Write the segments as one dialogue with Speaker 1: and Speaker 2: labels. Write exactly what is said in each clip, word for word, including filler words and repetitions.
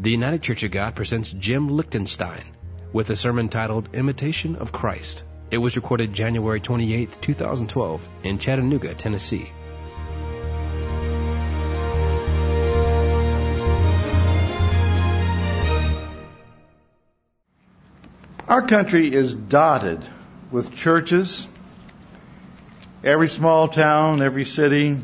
Speaker 1: The United Church of God presents Jim Lichtenstein with a sermon titled Imitation of Christ. It was recorded January twenty-eighth, twenty twelve in Chattanooga, Tennessee.
Speaker 2: Our country is dotted with churches. Every small town, every city.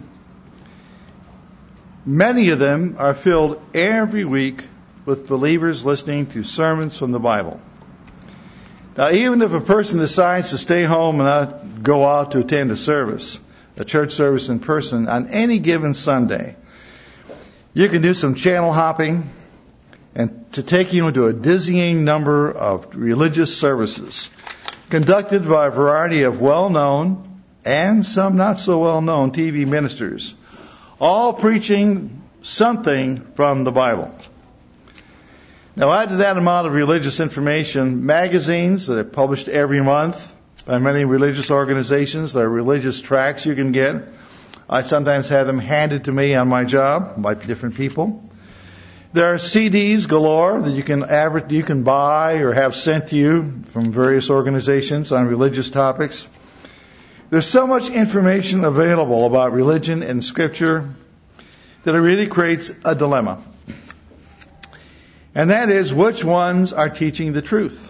Speaker 2: Many of them are filled every week with believers listening to sermons from the Bible. Now, even if a person decides to stay home and not go out to attend a service, a church service in person, on any given Sunday, you can do some channel hopping and to take you into a dizzying number of religious services conducted by a variety of well-known and some not so well-known T V ministers, all preaching something from the Bible. Now, add to that amount of religious information, magazines that are published every month by many religious organizations. There are religious tracts you can get. I sometimes have them handed to me on my job by different people. There are C Ds galore that you can aver- you can buy or have sent to you from various organizations on religious topics. There's so much information available about religion and Scripture that it really creates a dilemma. And that is, which ones are teaching the truth?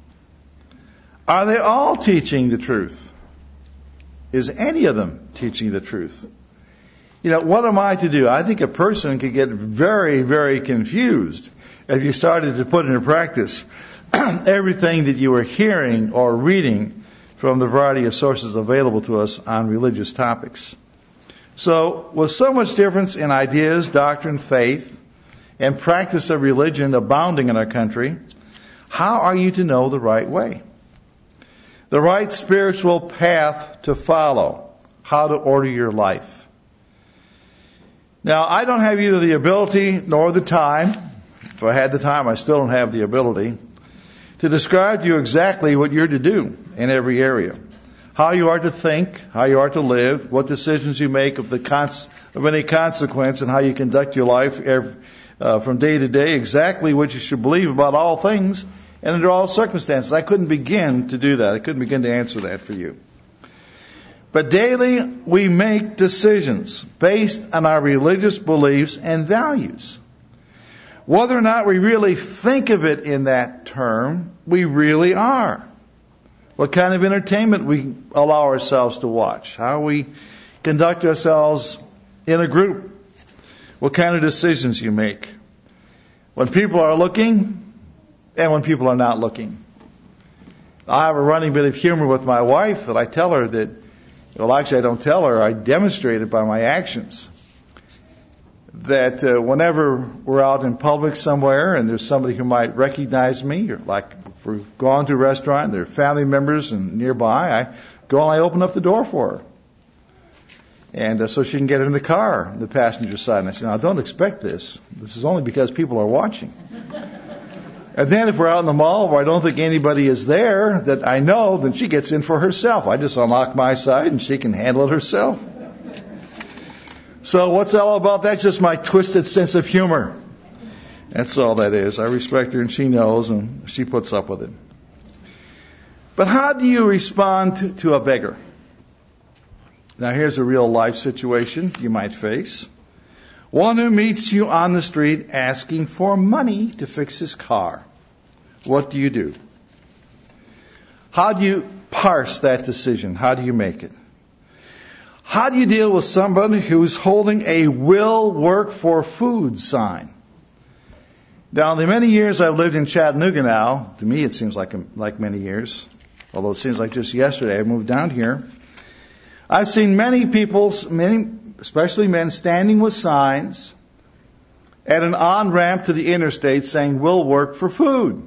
Speaker 2: Are they all teaching the truth? Is any of them teaching the truth? You know, what am I to do? I think a person could get very, very confused if you started to put into practice everything that you were hearing or reading from the variety of sources available to us on religious topics. So, with so much difference in ideas, doctrine, faith, and practice of religion abounding in our country, how are you to know the right way? The right spiritual path to follow, how to order your life. Now, I don't have either the ability nor the time, if I had the time, I still don't have the ability, to describe to you exactly what you're to do in every area. How you are to think, how you are to live, what decisions you make of the cons- of any consequence, and how you conduct your life every, uh, from day to day, exactly what you should believe about all things and under all circumstances. I couldn't begin to do that. I couldn't begin to answer that for you. But daily we make decisions based on our religious beliefs and values. Whether or not we really think of it in that term, we really are. What kind of entertainment we allow ourselves to watch. How we conduct ourselves in a group. What kind of decisions you make. When people are looking and when people are not looking. I have a running bit of humor with my wife that I tell her that, well, actually I don't tell her, I demonstrate it by my actions. That uh, whenever we're out in public somewhere and there's somebody who might recognize me, or like if we're going to a restaurant and there are family members and nearby, I go and I open up the door for her. And uh, so she can get in the car on the passenger side. And I say, now don't expect this. This is only because people are watching. And then if we're out in the mall where I don't think anybody is there that I know, then she gets in for herself. I just unlock my side and she can handle it herself. So what's all about? That's just my twisted sense of humor. That's all that is. I respect her and she knows and she puts up with it. But how do you respond to, to a beggar? Now here's a real life situation you might face. One who meets you on the street asking for money to fix his car. What do you do? How do you parse that decision? How do you make it? How do you deal with somebody who's holding a will work for food sign? Now, in the many years I've lived in Chattanooga now, to me it seems like like many years, although it seems like just yesterday I moved down here. I've seen many people, many, especially men, standing with signs at an on-ramp to the interstate saying, "Will work for food."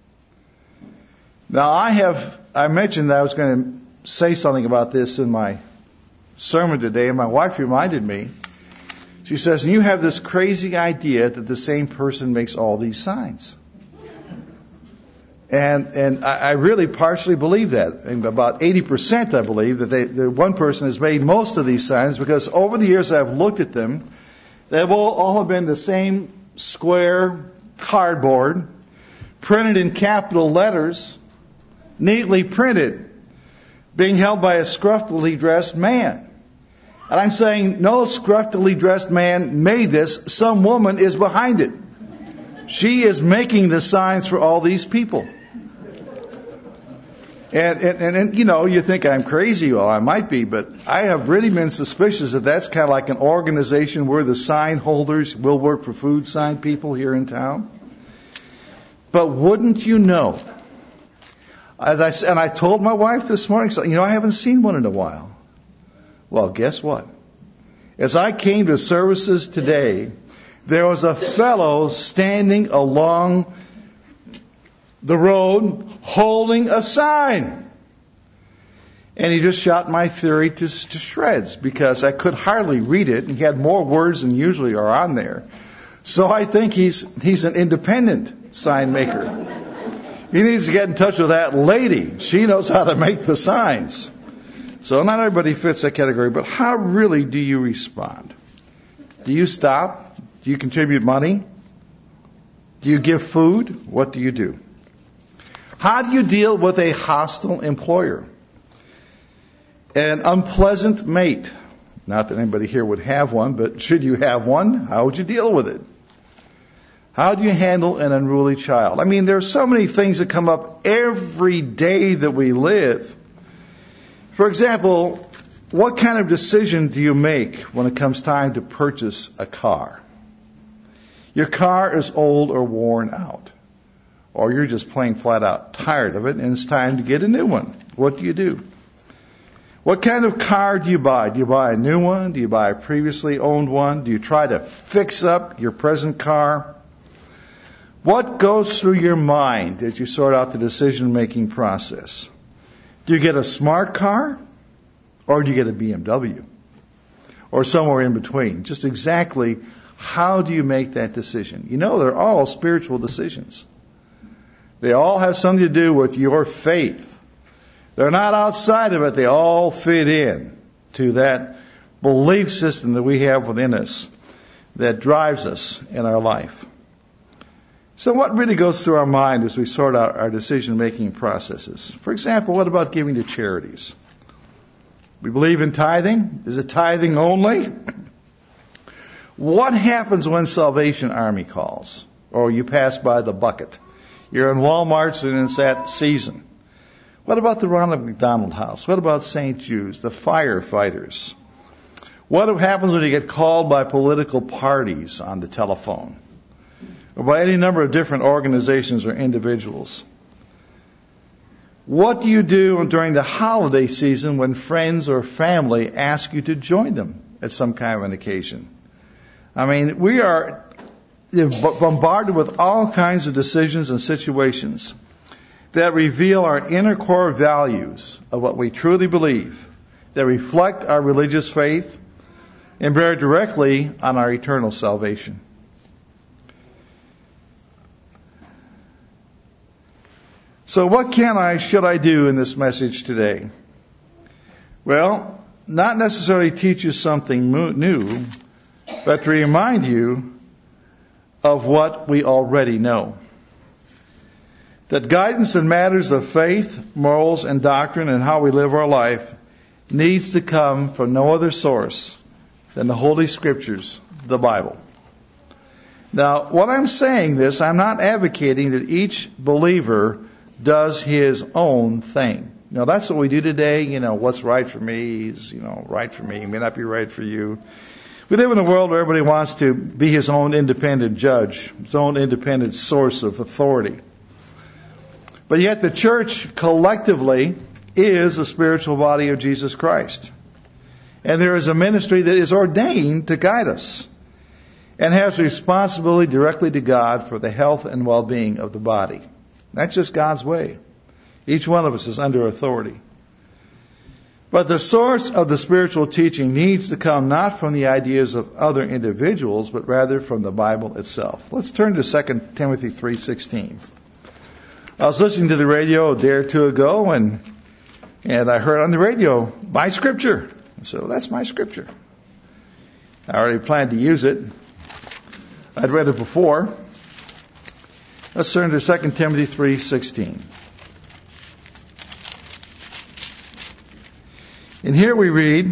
Speaker 2: Now, I have, I mentioned that I was going to say something about this in my sermon today, and my wife reminded me. She says, and you have this crazy idea that the same person makes all these signs. And and I, I really partially believe that. And about eighty percent I believe that they, that one person has made most of these signs, because over the years I've looked at them, they've all, all have been the same square cardboard, printed in capital letters, neatly printed, being held by a scruffily dressed man. And I'm saying no scruffily dressed man made this. Some woman is behind it. She is making the signs for all these people. And, and, and, you know, you think I'm crazy. Well, I might be, but I have really been suspicious that that's kind of like an organization where the sign holders will work for food sign people here in town. But wouldn't you know, as I said, and I told my wife this morning, so, you know, I haven't seen one in a while. Well, guess what? As I came to services today, there was a fellow standing along the road holding a sign. And he just shot my theory to, to shreds because I could hardly read it. And he had more words than usually are on there. So I think he's he's an independent sign maker. He needs to get in touch with that lady. She knows how to make the signs. So not everybody fits that category, but how really do you respond? Do you stop? Do you contribute money? Do you give food? What do you do? How do you deal with a hostile employer? An unpleasant mate? Not that anybody here would have one, but should you have one, how would you deal with it? How do you handle an unruly child? I mean, there are so many things that come up every day that we live. For example, what kind of decision do you make when it comes time to purchase a car? Your car is old or worn out, or you're just plain flat out tired of it and it's time to get a new one. What do you do? What kind of car do you buy? Do you buy a new one? Do you buy a previously owned one? Do you try to fix up your present car? What goes through your mind as you sort out the decision-making process? Do you get a smart car, or do you get a B M W? Or somewhere in between? Just exactly how do you make that decision? You know, they're all spiritual decisions. They all have something to do with your faith. They're not outside of it. They all fit in to that belief system that we have within us that drives us in our life. So what really goes through our mind as we sort out our decision-making processes? For example, what about giving to charities? We believe in tithing. Is it tithing only? What happens when Salvation Army calls? Or you pass by the bucket? You're in Walmart's and it's that season. What about the Ronald McDonald House? What about Saint Jude's? The firefighters? What happens when you get called by political parties on the telephone? Or by any number of different organizations or individuals? What do you do during the holiday season when friends or family ask you to join them at some kind of an occasion? I mean, we are bombarded with all kinds of decisions and situations that reveal our inner core values of what we truly believe, that reflect our religious faith, and bear directly on our eternal salvation. So what can I, should I do in this message today? Well, not necessarily teach you something new, but to remind you of what we already know. That guidance in matters of faith, morals, and doctrine and how we live our life needs to come from no other source than the Holy Scriptures, the Bible. Now, what I'm saying this, I'm not advocating that each believer does his own thing. Now, that's what we do today. You know, what's right for me is, you know, right for me. It may not be right for you. We live in a world where everybody wants to be his own independent judge, his own independent source of authority. But yet the church collectively is the spiritual body of Jesus Christ. And there is a ministry that is ordained to guide us and has responsibility directly to God for the health and well-being of the body. That's just God's way. Each one of us is under authority. But the source of the spiritual teaching needs to come not from the ideas of other individuals, but rather from the Bible itself. Let's turn to Second Timothy three sixteen. I was listening to the radio a day or two ago, and and I heard on the radio, my scripture. So that's my scripture. I already planned to use it. I'd read it before. Let's turn to Second Timothy three sixteen. And here we read,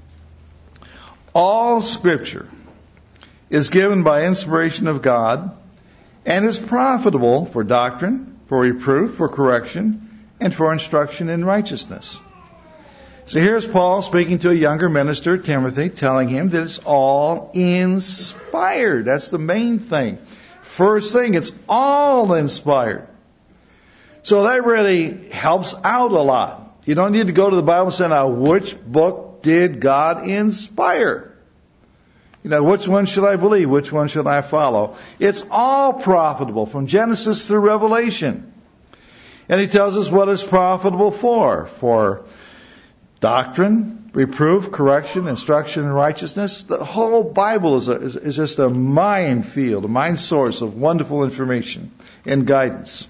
Speaker 2: all Scripture is given by inspiration of God and is profitable for doctrine, for reproof, for correction, and for instruction in righteousness. So here's Paul speaking to a younger minister, Timothy, telling him that it's all inspired. That's the main thing. First thing, it's all inspired. So that really helps out a lot. You don't need to go to the Bible and say, now, which book did God inspire? You know, which one should I believe? Which one should I follow? It's all profitable from Genesis through Revelation. And he tells us what it's profitable for. For doctrine, reproof, correction, instruction in righteousness. The whole Bible is, a, is, is just a minefield, a mine source of wonderful information and guidance.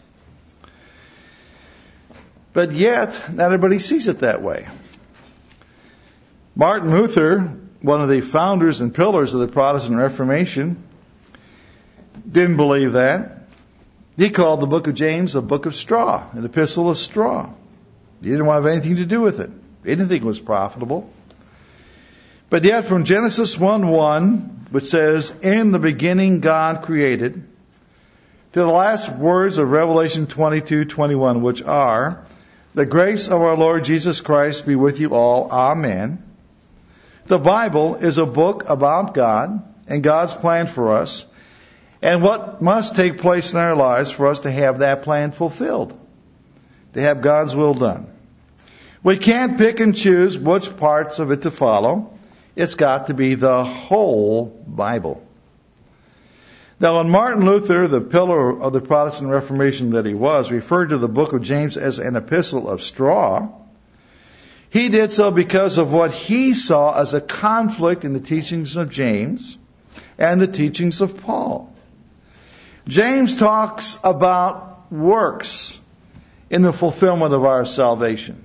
Speaker 2: But yet, not everybody sees it that way. Martin Luther, one of the founders and pillars of the Protestant Reformation, didn't believe that. He called the book of James a book of straw, an epistle of straw. He didn't want to have anything to do with it. He didn't think it was profitable. But yet from Genesis one one, which says, in the beginning God created, to the last words of Revelation twenty-two twenty-one, which are, the grace of our Lord Jesus Christ be with you all. Amen. The Bible is a book about God and God's plan for us and what must take place in our lives for us to have that plan fulfilled, to have God's will done. We can't pick and choose which parts of it to follow. It's got to be the whole Bible. Now, when Martin Luther, the pillar of the Protestant Reformation that he was, referred to the book of James as an epistle of straw, he did so because of what he saw as a conflict in the teachings of James and the teachings of Paul. James talks about works in the fulfillment of our salvation.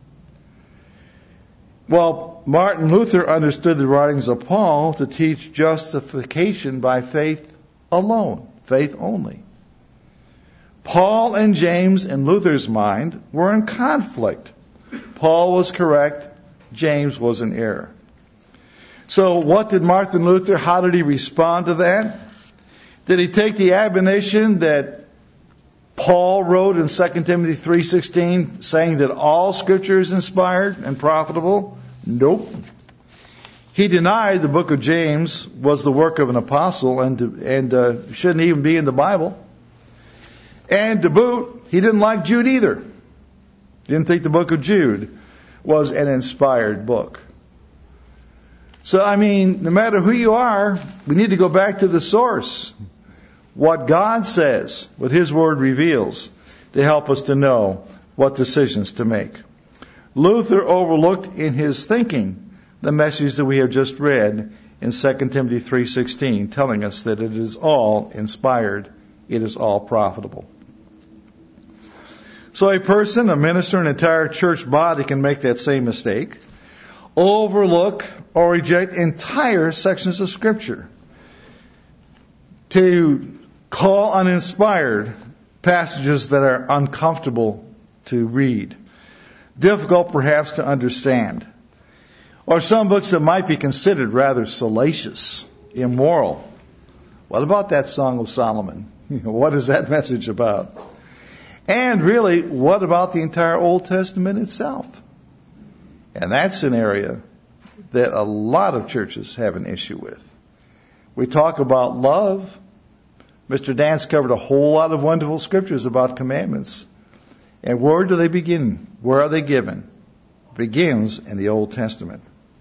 Speaker 2: Well, Martin Luther understood the writings of Paul to teach justification by faith alone, faith only. Paul and James, in Luther's mind, were in conflict. Paul was correct, James was in error. So what did Martin Luther, how did he respond to that? Did he take the admonition that Paul wrote in Second Timothy three sixteen, saying that all Scripture is inspired and profitable? Nope. He denied the book of James was the work of an apostle and and uh, shouldn't even be in the Bible. And to boot, he didn't like Jude either. Didn't think the book of Jude was an inspired book. So, I mean, no matter who you are, we need to go back to the source. What God says, what His Word reveals, to help us to know what decisions to make. Luther overlooked in his thinking the message that we have just read in Second Timothy three sixteen, telling us that it is all inspired, it is all profitable. So a person, a minister, an entire church body can make that same mistake. Overlook or reject entire sections of Scripture. To call uninspired passages that are uncomfortable to read. Difficult perhaps to understand. Or some books that might be considered rather salacious, immoral. What about that Song of Solomon? What is that message about? And really, what about the entire Old Testament itself? And that's an area that a lot of churches have an issue with. We talk about love. Mister Dance covered a whole lot of wonderful scriptures about commandments. And where do they begin? Where are they given? It begins in the Old Testament.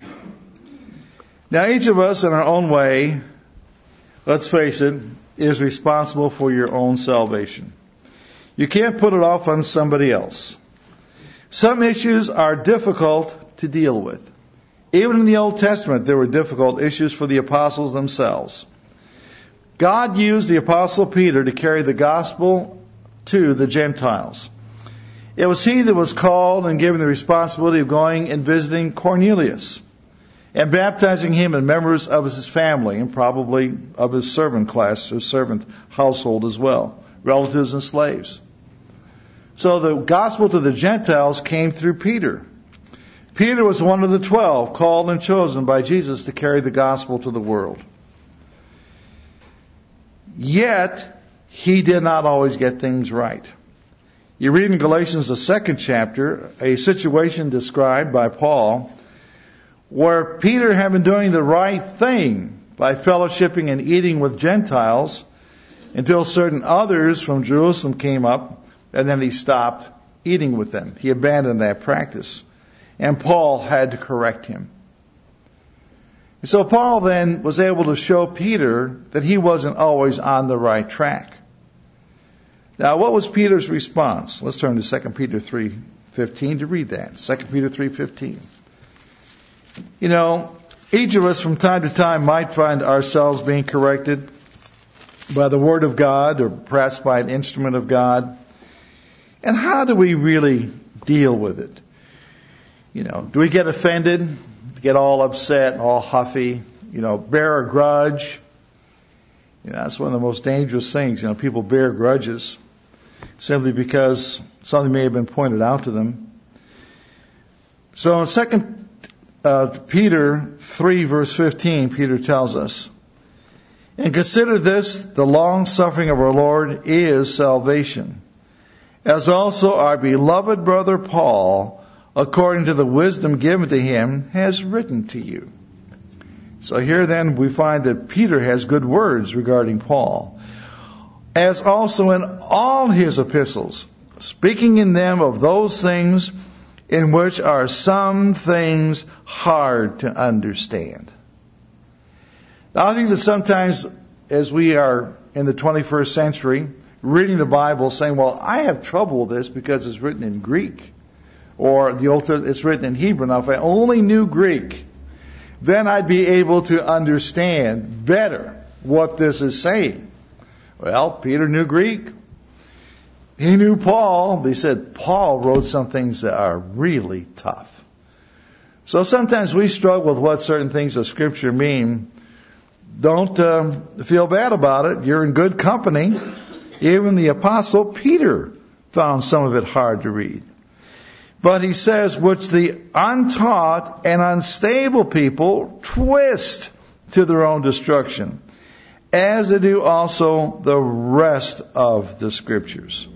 Speaker 2: Now, each of us in our own way, let's face it, is responsible for your own salvation. You can't put it off on somebody else. Some issues are difficult to deal with. Even in the Old Testament, there were difficult issues for the apostles themselves. God used the apostle Peter to carry the gospel to the Gentiles. It was he that was called and given the responsibility of going and visiting Cornelius and baptizing him and members of his family and probably of his servant class or servant household as well. relatives and slaves. So the gospel to the Gentiles came through Peter. Peter was one of the twelve called and chosen by Jesus to carry the gospel to the world. Yet, he did not always get things right. You read in Galatians, the second chapter, a situation described by Paul where Peter had been doing the right thing by fellowshipping and eating with Gentiles until certain others from Jerusalem came up, and then he stopped eating with them. He abandoned that practice. And Paul had to correct him. And so Paul then was able to show Peter that he wasn't always on the right track. Now, what was Peter's response? Let's turn to Second Peter three fifteen to read that. Second Peter three fifteen. You know, each of us from time to time might find ourselves being corrected by the Word of God or perhaps by an instrument of God. And how do we really deal with it? You know, do we get offended, get all upset, all huffy, you know, bear a grudge? You know, that's one of the most dangerous things. You know, people bear grudges simply because something may have been pointed out to them. So in Second uh, Peter three, verse fifteen, Peter tells us, "And consider this, the long suffering of our Lord is salvation, as also our beloved brother Paul, according to the wisdom given to him, has written to you." So here then we find that Peter has good words regarding Paul, as also in all his epistles, speaking in them of those things in which are some things hard to understand. Now I think that sometimes as we are in the twenty-first century, reading the Bible saying, well, I have trouble with this because it's written in Greek. Or the Old Testament, it's written in Hebrew. Now, if I only knew Greek, then I'd be able to understand better what this is saying. Well, Peter knew Greek. He knew Paul, but he said Paul wrote some things that are really tough. So sometimes we struggle with what certain things of Scripture mean. Don't uh, feel bad about it. You're in good company. Even the Apostle Peter found some of it hard to read. But he says, which the untaught and unstable people twist to their own destruction, as they do also the rest of the Scriptures.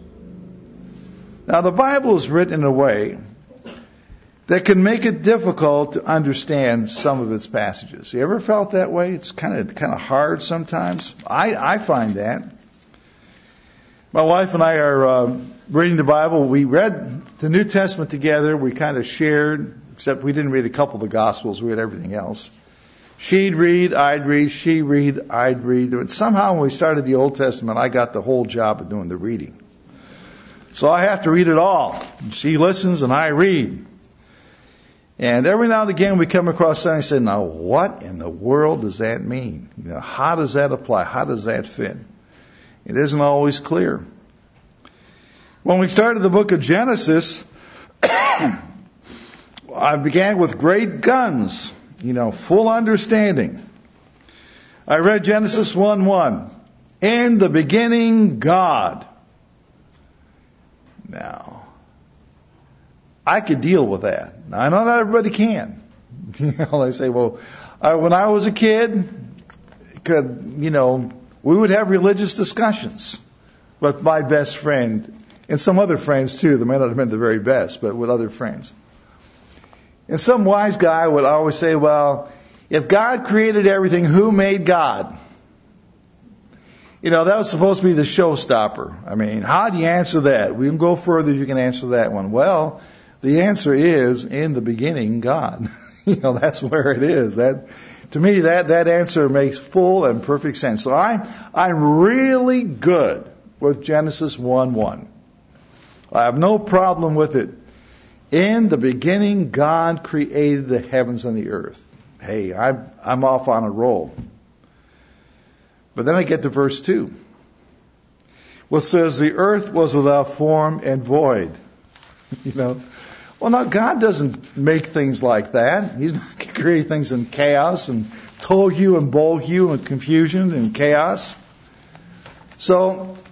Speaker 2: Now, the Bible is written in a way that can make it difficult to understand some of its passages. You ever felt that way? It's kind of kind of hard sometimes. I, I find that. My wife and I are uh, reading the Bible. We read the New Testament together. We kind of shared, except we didn't read a couple of the Gospels. We read everything else. She'd read, I'd read, she'd read, I'd read. But somehow when we started the Old Testament, I got the whole job of doing the reading. So I have to read it all. She listens and I read. And every now and again we come across something and say, now what in the world does that mean? You know, how does that apply? How does that fit? It isn't always clear. When we started the book of Genesis, I began with great guns, you know, full understanding. I read Genesis one one. In the beginning, God. Now, I could deal with that. Now, I know not everybody can. You know, they say, well, I, when I was a kid, could, you know, we would have religious discussions with my best friend and some other friends too. They may not have been the very best, but with other friends. And some wise guy would always say, well, if God created everything, who made God? You know, that was supposed to be the showstopper. I mean, how do you answer that? We can go further if you can answer that one. Well, the answer is, in the beginning, God. You know, that's where it is. That, to me, that, that answer makes full and perfect sense. So I'm, I'm really good with Genesis one one. I have no problem with it. In the beginning, God created the heavens and the earth. Hey, I'm, I'm off on a roll. But then I get to verse two. Which says, the earth was without form and void. You know, well, now God doesn't make things like that. He's not creating things in chaos and tohu and bohu and confusion and chaos. So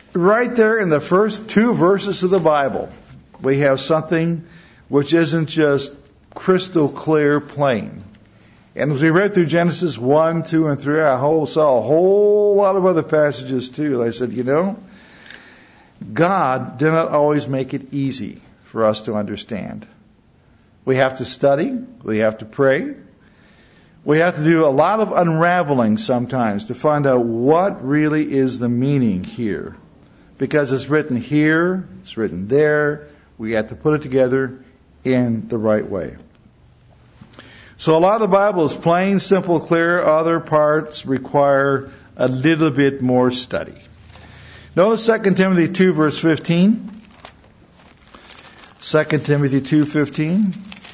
Speaker 2: right there in the first two verses of the Bible, we have something which isn't just crystal clear plain. And as we read through Genesis one, two, and three, I whole, saw a whole lot of other passages too. I said, you know, God did not always make it easy for us to understand. We have to study. We have to pray. We have to do a lot of unraveling sometimes to find out what really is the meaning here. Because it's written here, it's written there. We have to put it together in the right way. So a lot of the Bible is plain, simple, clear. Other parts require a little bit more study. Notice Second Timothy two, verse fifteen. Second Timothy two, fifteen.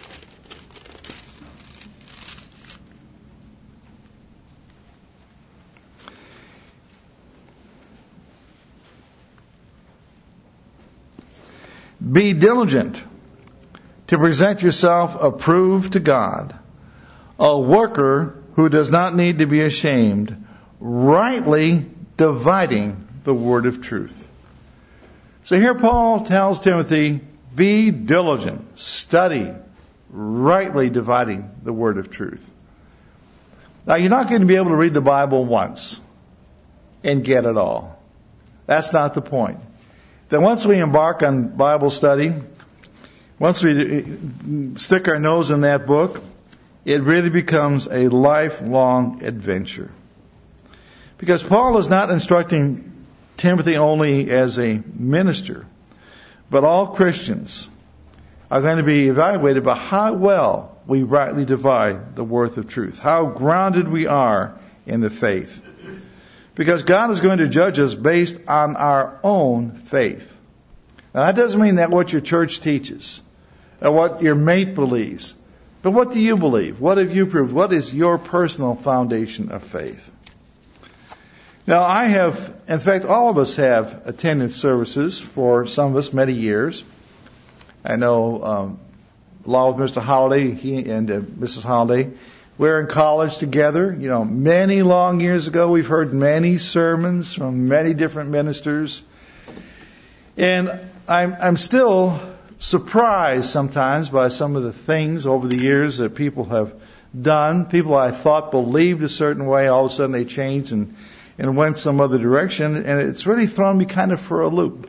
Speaker 2: Be diligent to present yourself approved to God, a worker who does not need to be ashamed, rightly dividing the word of truth. So here Paul tells Timothy, be diligent, study, rightly dividing the word of truth. Now you're not going to be able to read the Bible once and get it all. That's not the point. Then once we embark on Bible study, once we stick our nose in that book, it really becomes a lifelong adventure. Because Paul is not instructing Timothy only as a minister, but all Christians are going to be evaluated by how well we rightly divide the word of truth, how grounded we are in the faith. Because God is going to judge us based on our own faith. Now that doesn't mean that what your church teaches, or what your mate believes, but what do you believe? What have you proved? What is your personal foundation of faith? Now I have, in fact all of us have attended services for some of us many years. I know, um, along with Mister Holliday, he and uh, Missus Holliday, we're in college together. You know, many long years ago, we've heard many sermons from many different ministers. And I'm, I'm still surprised sometimes by some of the things over the years that people have done. People I thought believed a certain way, all of a sudden they changed and, and went some other direction. And it's really thrown me kind of for a loop.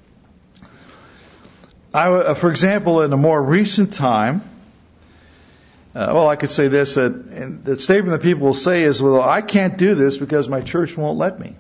Speaker 2: I, for example, in a more recent time, Uh, well, I could say this, that and the statement that people will say is, well, I can't do this because my church won't let me.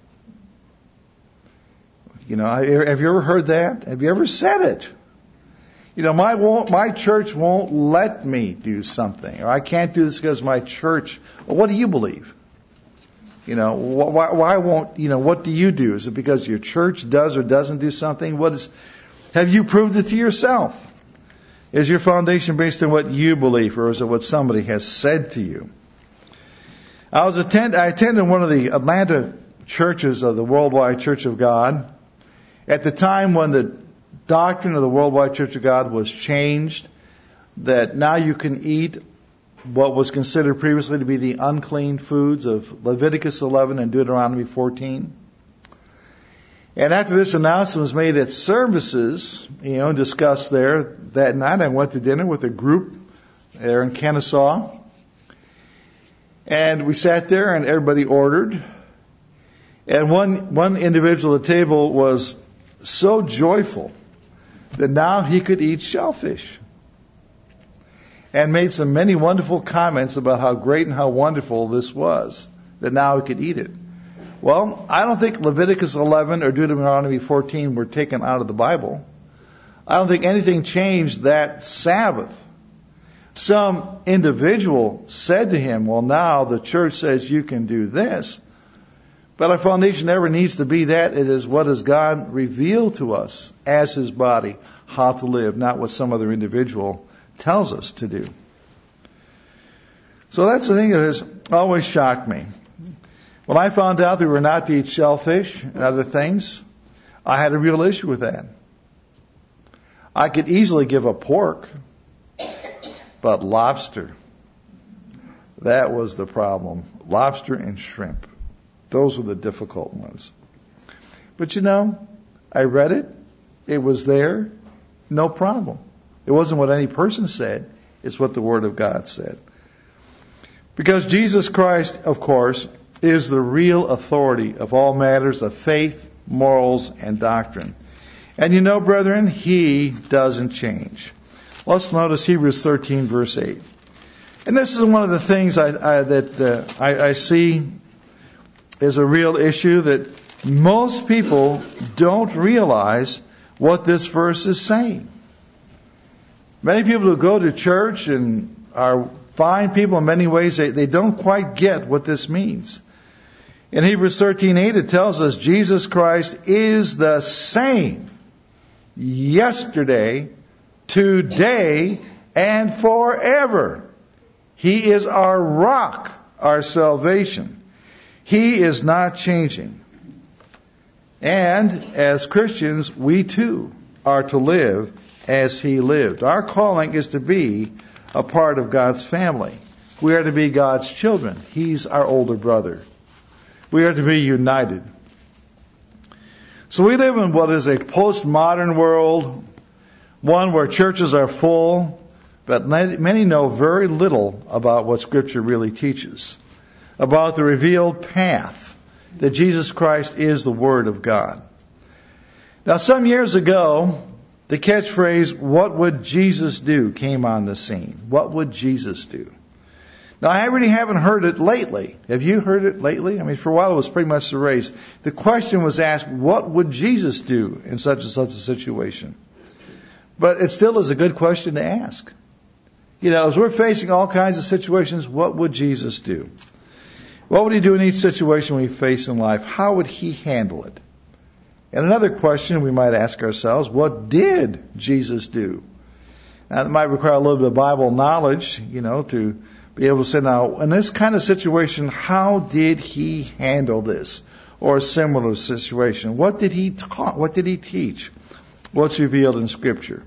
Speaker 2: You know, have you ever heard that? Have you ever said it? You know, my won't, my church won't let me do something, or I can't do this because my church. Well, what do you believe? You know, why, why won't, you know, what do you do? Is it because your church does or doesn't do something? What is, have you proved it to yourself? Is your foundation based on what you believe, or is it what somebody has said to you? I was attend, I attended one of the Atlanta churches of the Worldwide Church of God at the time when the doctrine of the Worldwide Church of God was changed, that now you can eat what was considered previously to be the unclean foods of Leviticus eleven and Deuteronomy fourteen. And after this announcement was made at services, you know, discussed there that night, I went to dinner with a group there in Kennesaw. And we sat there and everybody ordered. And one, one individual at the table was so joyful that now he could eat shellfish. And made some many wonderful comments about how great and how wonderful this was, that now he could eat it. Well, I don't think Leviticus eleven or Deuteronomy fourteen were taken out of the Bible. I don't think anything changed that Sabbath. Some individual said to him, well, now the church says you can do this. But our foundation never needs to be that. It is what does God reveal to us as His body, how to live, not what some other individual tells us to do. So that's the thing that has always shocked me. When I found out that we were not to eat shellfish and other things, I had a real issue with that. I could easily give up pork, but lobster, that was the problem. Lobster and shrimp, those were the difficult ones. But you know, I read it. It was there. No problem. It wasn't what any person said. It's what the Word of God said. Because Jesus Christ, of course, is the real authority of all matters of faith, morals, and doctrine. And you know, brethren, He doesn't change. Let's notice Hebrews thirteen, verse eight. And this is one of the things I, I, that uh, I, I see is a real issue, that most people don't realize what this verse is saying. Many people who go to church and are fine people in many ways, they, they don't quite get what this means. In Hebrews thirteen eight, it tells us Jesus Christ is the same yesterday, today, and forever. He is our rock, our salvation. He is not changing. And as Christians, we too are to live as He lived. Our calling is to be a part of God's family. We are to be God's children. He's our older brother. We are to be united. So we live in what is a postmodern world, one where churches are full, but many know very little about what Scripture really teaches, about the revealed path that Jesus Christ is the Word of God. Now, some years ago, the catchphrase, "What would Jesus do?" came on the scene. What would Jesus do? Now, I really haven't heard it lately. Have you heard it lately? I mean, for a while it was pretty much the race. The question was asked, what would Jesus do in such and such a situation? But it still is a good question to ask. You know, as we're facing all kinds of situations, what would Jesus do? What would He do in each situation we face in life? How would He handle it? And another question we might ask ourselves, what did Jesus do? Now, it might require a little bit of Bible knowledge, you know, to be able to say, now, in this kind of situation, how did He handle this? Or a similar situation. What did He taught? What did He teach? What's revealed in Scripture?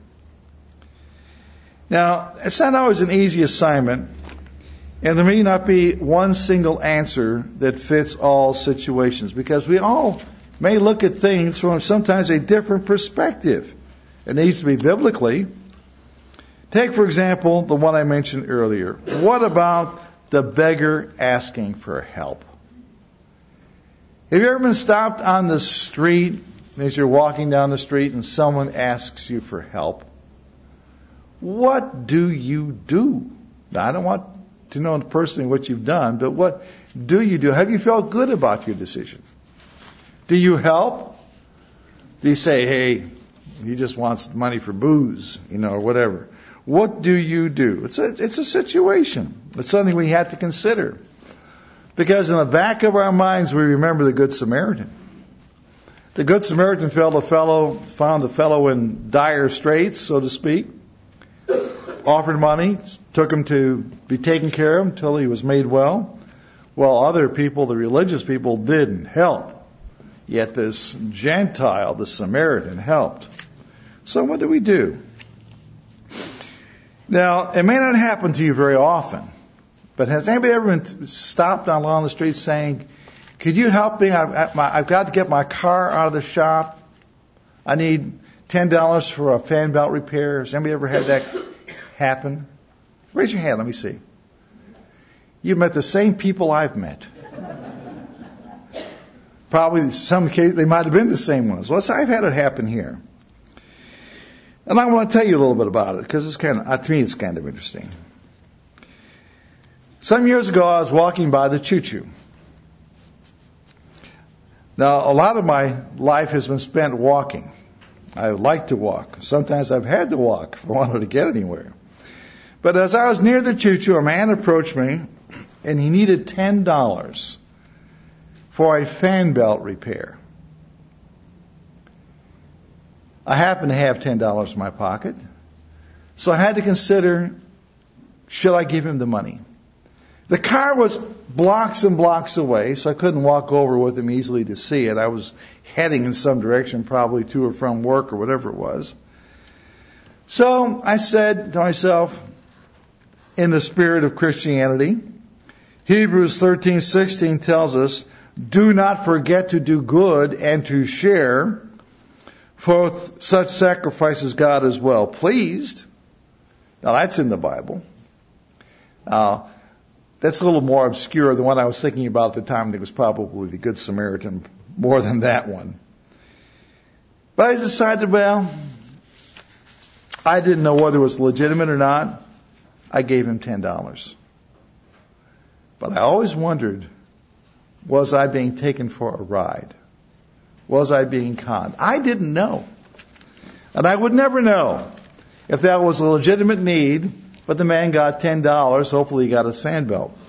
Speaker 2: Now, it's not always an easy assignment, and there may not be one single answer that fits all situations, because we all may look at things from sometimes a different perspective. It needs to be biblically. Take, for example, the one I mentioned earlier. What about the beggar asking for help? Have you ever been stopped on the street as you're walking down the street and someone asks you for help? What do you do? Now, I don't want to know personally what you've done, but what do you do? Have you felt good about your decision? Do you help? Do you say, hey, he just wants money for booze, you know, or whatever? What do you do? It's a, it's a situation. It's something we have to consider. Because in the back of our minds, we remember the Good Samaritan. The Good Samaritan found a fellow, found the fellow in dire straits, so to speak, offered money, took him to be taken care of until he was made well, while other people, the religious people, didn't help. Yet this Gentile, the Samaritan, helped. So what do we do? Now, it may not happen to you very often, but has anybody ever been stopped along the street saying, could you help me? I've, I've got to get my car out of the shop. I need ten dollars for a fan belt repair. Has anybody ever had that happen? Raise your hand, let me see. You've met the same people I've met. Probably in some cases they might have been the same ones. Well, I've had it happen here. And I want to tell you a little bit about it, because it's kind of, to me, it's kind of interesting. Some years ago, I was walking by the choo-choo. Now, a lot of my life has been spent walking. I like to walk. Sometimes I've had to walk if I wanted to get anywhere. But as I was near the choo-choo, a man approached me, and he needed ten dollars for a fan belt repair. I happened to have ten dollars in my pocket, so I had to consider, should I give him the money? The car was blocks and blocks away, so I couldn't walk over with him easily to see it. I was heading in some direction, probably to or from work or whatever it was. So I said to myself, in the spirit of Christianity, Hebrews thirteen sixteen tells us, Do not forget to do good and to share, for with such sacrifices God is well pleased. Now that's in the Bible. Uh, that's a little more obscure than what I was thinking about at the time. It was probably the Good Samaritan more than that one. But I decided, well, I didn't know whether it was legitimate or not. I gave him ten dollars. But I always wondered, was I being taken for a ride? Was I being conned? I didn't know. And I would never know if that was a legitimate need, but the man got ten dollars. Hopefully he got his fan belt.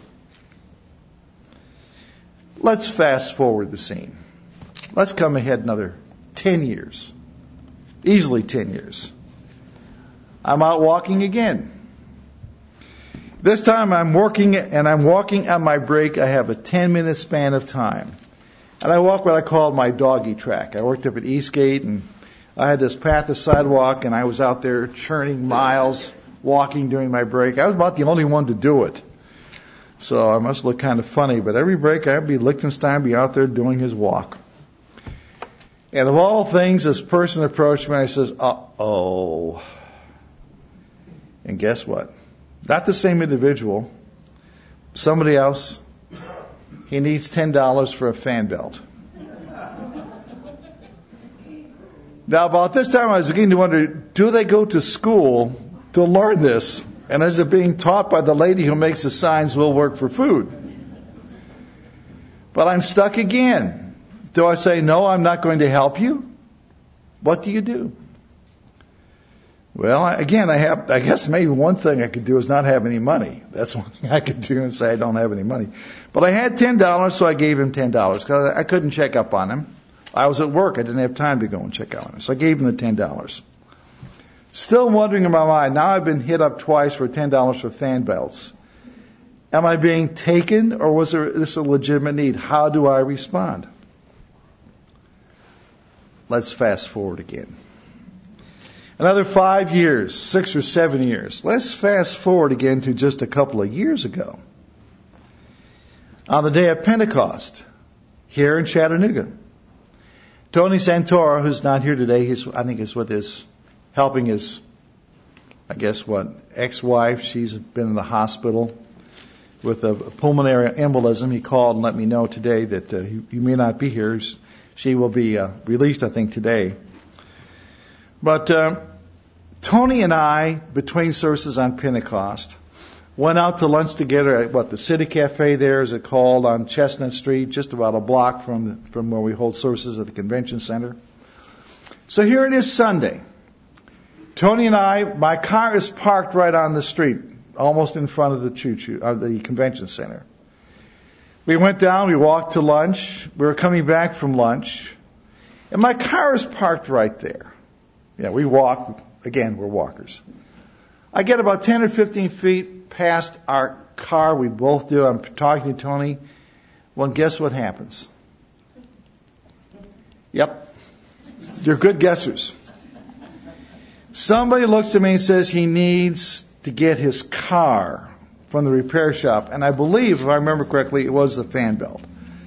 Speaker 2: Let's fast forward the scene. Let's come ahead another ten years. Easily ten years. I'm out walking again. This time I'm working and I'm walking on my break. I have a ten minute span of time. And I walk what I call my doggy track. I worked up at Eastgate and I had this path of sidewalk and I was out there churning miles, walking during my break. I was about the only one to do it. So I must look kind of funny, but every break I'd be Lichtenstein, be out there doing his walk. And of all things, this person approached me and I says, uh-oh. And guess what? Not the same individual. Somebody else. He needs ten dollars for a fan belt. Now, about this time, I was beginning to wonder, do they go to school to learn this? And is it being taught by the lady who makes the signs, will work for food? But I'm stuck again. Do I say, no, I'm not going to help you? What do you do? Well, again, I have, I guess maybe one thing I could do is not have any money. That's one thing I could do and say I don't have any money. But I had ten dollars, so I gave him ten dollars because I couldn't check up on him. I was at work. I didn't have time to go and check out on him. So I gave him the ten dollars. Still wondering in my mind, now I've been hit up twice for ten dollars for fan belts. Am I being taken or was there, this a legitimate need? How do I respond? Let's fast forward again. Another five years, six or seven years. Let's fast forward again to just a couple of years ago. On the day of Pentecost, here in Chattanooga. Tony Santora, who's not here today, he's, I think is with his, helping his, I guess what, ex-wife. She's been in the hospital with a pulmonary embolism. He called and let me know today that uh, he, he may not be here. She will be uh, released, I think, today. But uh, Tony and I, between services on Pentecost, went out to lunch together at what the City Cafe there is it called on Chestnut Street, just about a block from the, from where we hold services at the convention center. So here it is Sunday. Tony and I, my car is parked right on the street, almost in front of the choo-choo, of the convention center. We went down, we walked to lunch. We were coming back from lunch, and my car is parked right there. Yeah, we walk. Again, we're walkers. I get about ten or fifteen feet past our car. We both do. I'm talking to Tony. Well, guess what happens? Yep. You're good guessers. Somebody looks at me and says he needs to get his car from the repair shop. And I believe, if I remember correctly, it was the fan belt.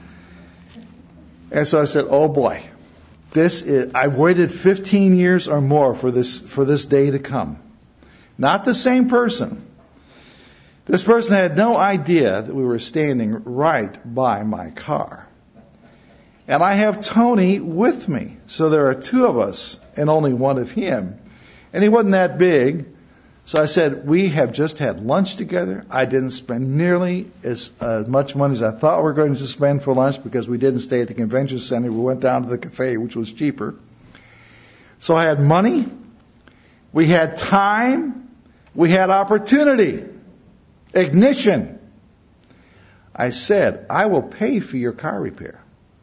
Speaker 2: And so I said, oh boy. This is, I've waited fifteen years or more for this, for this day to come. Not the same person. This person had no idea that we were standing right by my car. And I have Tony with me. So there are two of us and only one of him. And he wasn't that big. So I said, we have just had lunch together. I didn't spend nearly as uh, much money as I thought we were going to spend for lunch because we didn't stay at the convention center. We went down to the cafe, which was cheaper. So I had money. We had time. We had opportunity. Ignition. I said, I will pay for your car repair.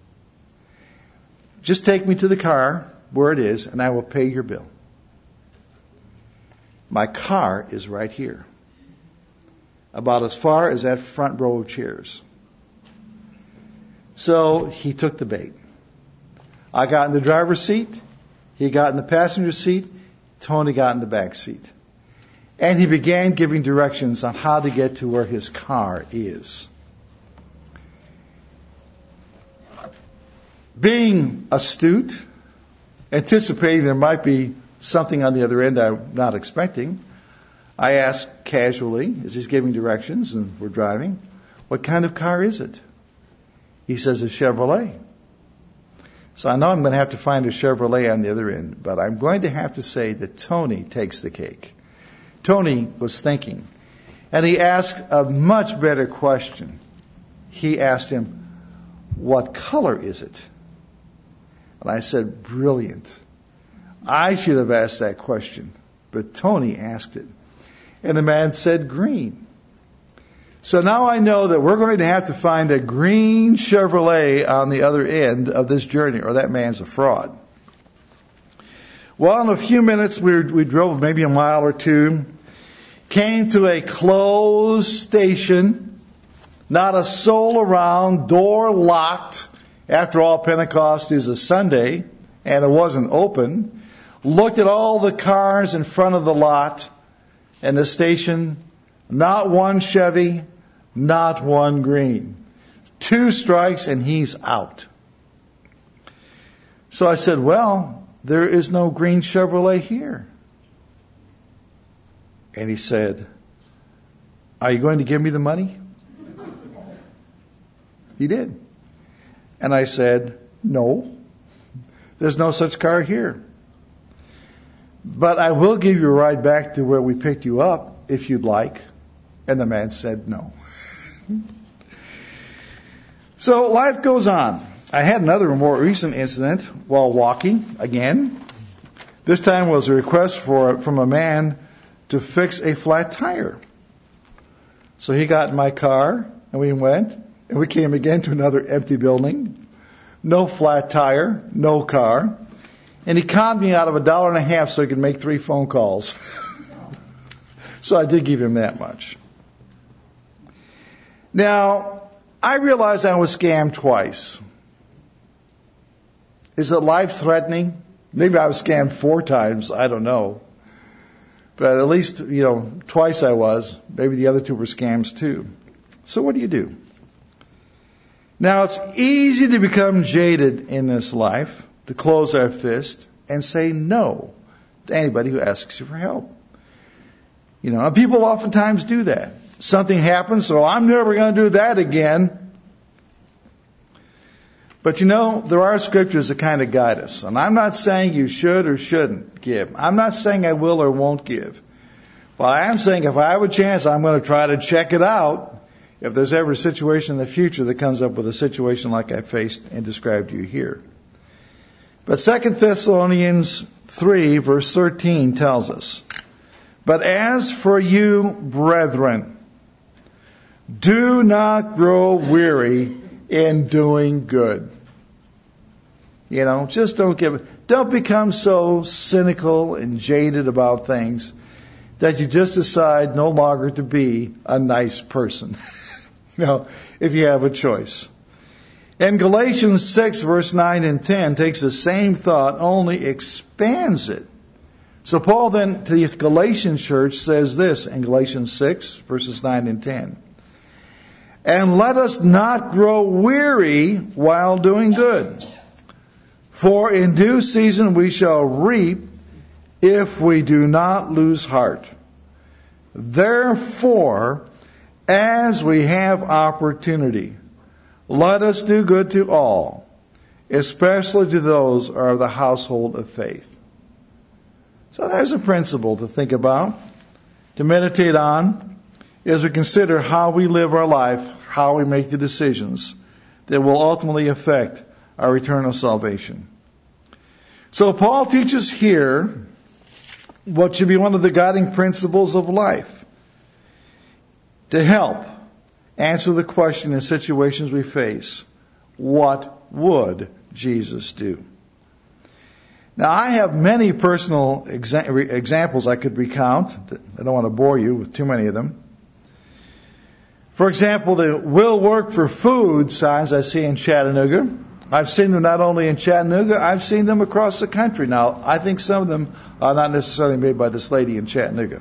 Speaker 2: Just take me to the car where it is and I will pay your bill. My car is right here, about as far as that front row of chairs. So he took the bait. I got in the driver's seat. He got in the passenger seat. Tony got in the back seat. And he began giving directions on how to get to where his car is. Being astute, anticipating there might be something on the other end I'm not expecting, I asked casually, as he's giving directions and we're driving, what kind of car is it? He says, a Chevrolet. So I know I'm going to have to find a Chevrolet on the other end, but I'm going to have to say that Tony takes the cake. Tony was thinking, and he asked a much better question. He asked him, what color is it? And I said, brilliant. I should have asked that question, but Tony asked it. And the man said green. So now I know that we're going to have to find a green Chevrolet on the other end of this journey, or that man's a fraud. Well, in a few minutes, we, we drove maybe a mile or two, came to a closed station, not a soul around, door locked. After all, Pentecost is a Sunday, and it wasn't open. Looked at all the cars in front of the lot and the station. Not one Chevy, not one green. Two strikes and he's out. So I said, well, there is no green Chevrolet here. And he said, are you going to give me the money? He did. And I said, no, there's no such car here. But I will give you a ride back to where we picked you up if you'd like. And the man said no. So life goes on. I had another more recent incident while walking again. This time was a request for from a man to fix a flat tire. So he got in my car and we went and we came again to another empty building. No flat tire, no car. And he conned me out of a dollar and a half so he could make three phone calls. So I did give him that much. Now, I realized I was scammed twice. Is it life-threatening? Maybe I was scammed four times. I don't know. But at least, you know, twice I was. Maybe the other two were scams too. So what do you do? Now, it's easy to become jaded in this life, to close our fist and say no to anybody who asks you for help. You know, and people oftentimes do that. Something happens, so I'm never going to do that again. But you know, there are scriptures that kind of guide us. And I'm not saying you should or shouldn't give. I'm not saying I will or won't give. But I am saying if I have a chance, I'm going to try to check it out if there's ever a situation in the future that comes up with a situation like I faced and described to you here. But Second Thessalonians three, verse thirteen tells us, but as for you, brethren, do not grow weary in doing good. You know, just don't give it. Don't become so cynical and jaded about things that you just decide no longer to be a nice person. You know, if you have a choice. And Galatians six, verse nine and ten takes the same thought, only expands it. So Paul then to the Galatian church says this in Galatians six, verses nine and ten. And let us not grow weary while doing good. For in due season we shall reap if we do not lose heart. Therefore, as we have opportunity, let us do good to all, especially to those who are of the household of faith. So there's a principle to think about, to meditate on, as we consider how we live our life, how we make the decisions that will ultimately affect our eternal salvation. So Paul teaches here what should be one of the guiding principles of life, to help answer the question in situations we face, what would Jesus do? Now, I have many personal exa- examples I could recount. I don't want to bore you with too many of them. For example, the will work for food signs I see in Chattanooga. I've seen them not only in Chattanooga, I've seen them across the country. Now, I think some of them are not necessarily made by this lady in Chattanooga.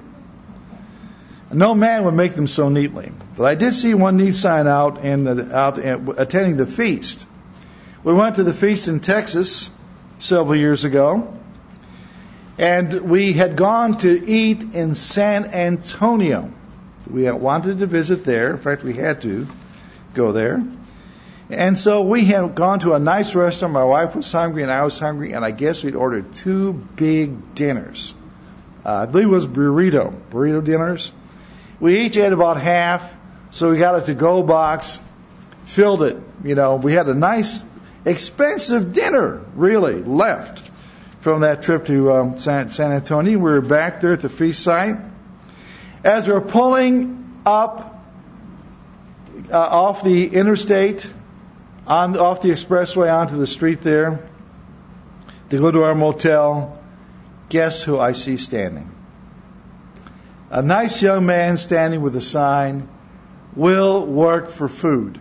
Speaker 2: No man would make them so neatly. But I did see one neat sign out in the, out in, attending the feast, We went to the feast in Texas several years ago, and we had gone to eat in San Antonio. We wanted to visit there. In fact, we had to go there. And so we had gone to a nice restaurant. My wife was hungry and I was hungry, and I guess we'd ordered two big dinners. Uh, I believe it was burrito, burrito dinners. We each ate about half, so we got a to-go box, filled it. You know, we had a nice, expensive dinner, really, left from that trip to um, San, San Antonio. We were back there at the feast site. As we were pulling up uh, off the interstate, on off the expressway onto the street there, to go to our motel, guess who I see standing? A nice young man standing with a sign, "Will work for food."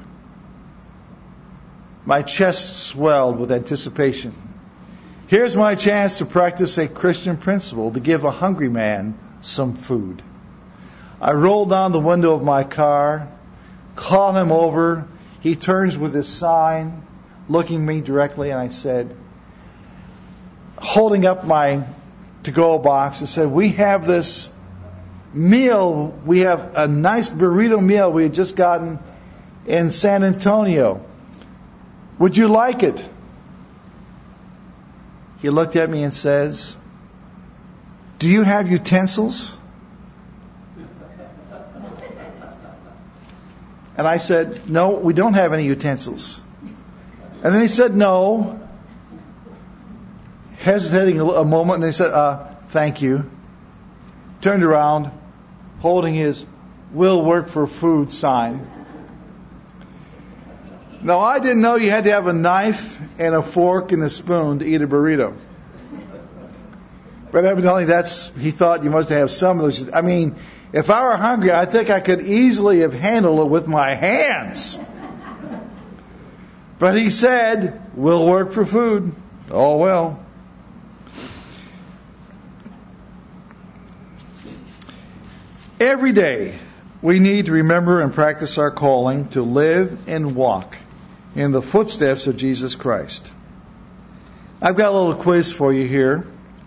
Speaker 2: My chest swelled with anticipation. Here's my chance to practice a Christian principle, to give a hungry man some food. I rolled down the window of my car, call him over. He turns with his sign, looking me directly, and I said, holding up my to-go box, I said, "We have this meal, we have a nice burrito meal we had just gotten in San Antonio. Would you like it?" He looked at me and says, "Do you have utensils?" And I said, "No, we don't have any utensils." And then he said, "No." Hesitating a moment, and they said, uh, "Thank you." Turned around, holding his "Will work for food" sign. Now, I didn't know you had to have a knife and a fork and a spoon to eat a burrito. But evidently that's, he thought you must have some of those. I mean, if I were hungry, I think I could easily have handled it with my hands. But he said, "Will work for food." Oh, well. Every day, we need to remember and practice our calling to live and walk in the footsteps of Jesus Christ. I've got a little quiz for you here.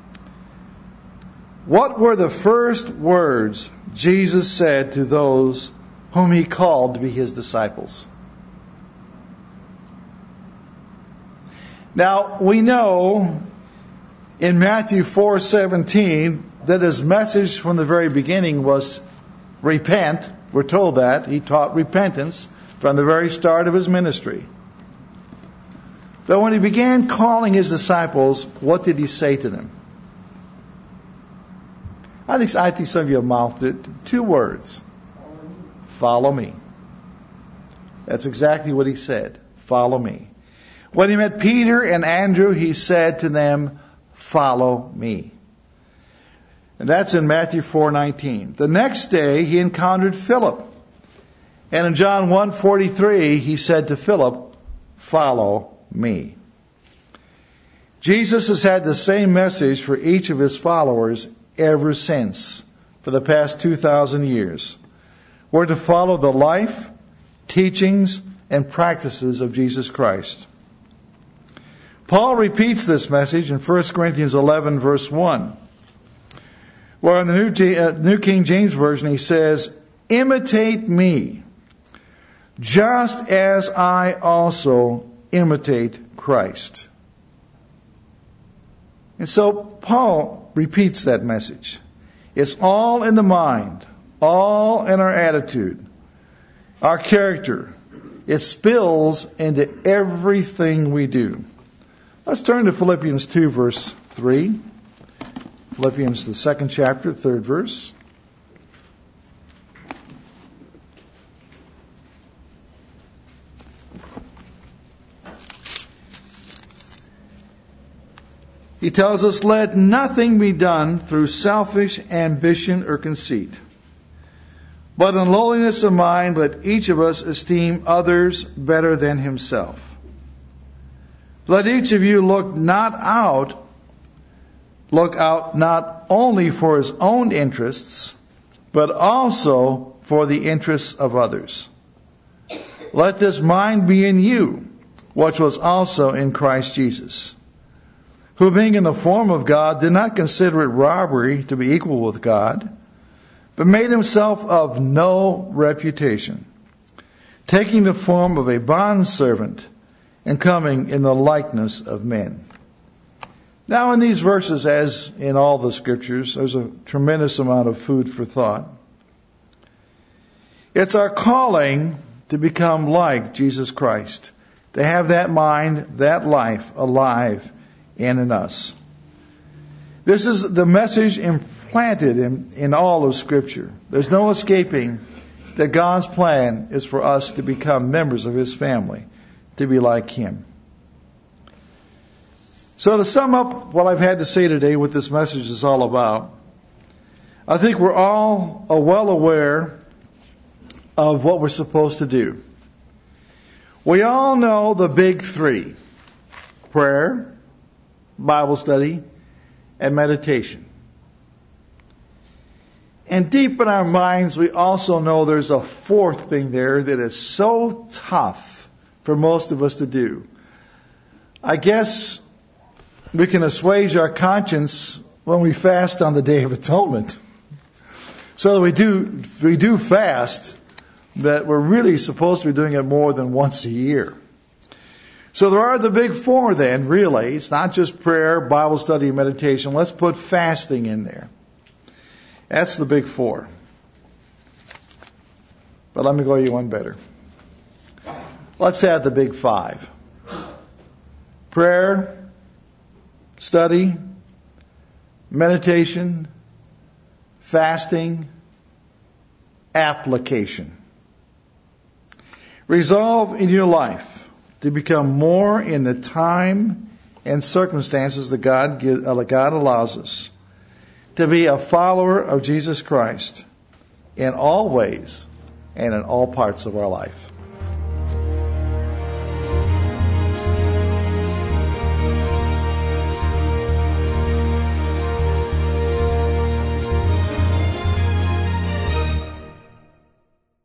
Speaker 2: What were the first words Jesus said to those whom he called to be his disciples? Now, we know in Matthew four seventeen that his message from the very beginning was repent. We're told that. He taught repentance from the very start of his ministry. But when he began calling his disciples, what did he say to them? I think, I think some of you have mouthed it. Two words. Follow me. That's exactly what he said. Follow me. When he met Peter and Andrew, he said to them, "Follow me." And that's in Matthew four nineteen. The next day, he encountered Philip. And in John one forty-three, he said to Philip, "Follow me." Jesus has had the same message for each of his followers ever since, for the past two thousand years. We're to follow the life, teachings, and practices of Jesus Christ. Paul repeats this message in First Corinthians eleven, verse one, where in the New, uh, New King James Version he says, "Imitate me, just as I also imitate Christ." And so Paul repeats that message. It's all in the mind, all in our attitude, our character. It spills into everything we do. Let's turn to Philippians two, verse three. Philippians, the second chapter, third verse. He tells us, "Let nothing be done through selfish ambition or conceit, but in lowliness of mind let each of us esteem others better than himself. Let each of you look not out, look out not only for his own interests, but also for the interests of others. Let this mind be in you, which was also in Christ Jesus, who being in the form of God did not consider it robbery to be equal with God, but made himself of no reputation, taking the form of a bondservant and coming in the likeness of men. Now in these verses, as in all the scriptures, there's a tremendous amount of food for thought. It's our calling to become like Jesus Christ, to have that mind, that life alive and in us. This is the message implanted in, in all of Scripture. There's no escaping that God's plan is for us to become members of His family, to be like Him. So to sum up what I've had to say today, what this message is all about, I think we're all well aware of what we're supposed to do. We all know the big three: prayer, Bible study, and meditation. And deep in our minds, we also know there's a fourth thing there that is so tough for most of us to do. I guess we can assuage our conscience when we fast on the Day of Atonement. So we do, we do fast, but we're really supposed to be doing it more than once a year. So there are the big four then, really. It's not just prayer, Bible study, and meditation. Let's put fasting in there. That's the big four. But let me go you one better. Let's add the big five. Prayer, study, meditation, fasting, application. Resolve in your life to become more in the time and circumstances that God, gives, uh, God allows us to be a follower of Jesus Christ in all ways and in all parts of our life.